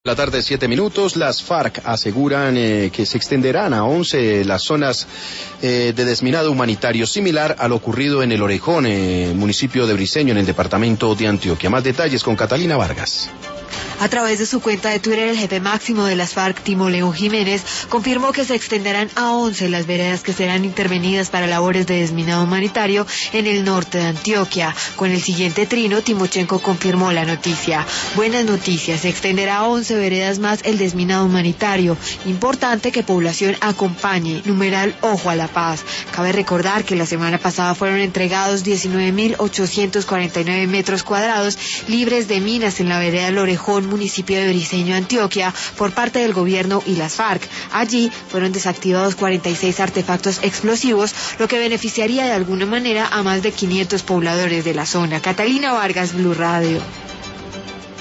La tarde, 7 minutos. Las FARC aseguran que se extenderán a 11 las zonas de desminado humanitario, similar a lo ocurrido en El Orejón, municipio de Briceño, en el departamento de Antioquia. Más detalles con Catalina Vargas. A través de su cuenta de Twitter, el jefe máximo de las FARC, Timo León Jiménez, confirmó que se extenderán a 11 las veredas que serán intervenidas para labores de desminado humanitario en el norte de Antioquia. Con el siguiente trino, Timochenko confirmó la noticia. Buenas noticias, se extenderá a 11 veredas más el desminado humanitario. Importante que población acompañe. Numeral ojo a la paz. Cabe recordar que la semana pasada fueron entregados 19.849 metros cuadrados libres de minas en la vereda El Orejón, municipio de Briceño, Antioquia, por parte del gobierno y las FARC. Allí fueron desactivados 46 artefactos explosivos, lo que beneficiaría de alguna manera a más de 500 pobladores de la zona. Catalina Vargas, Blue Radio.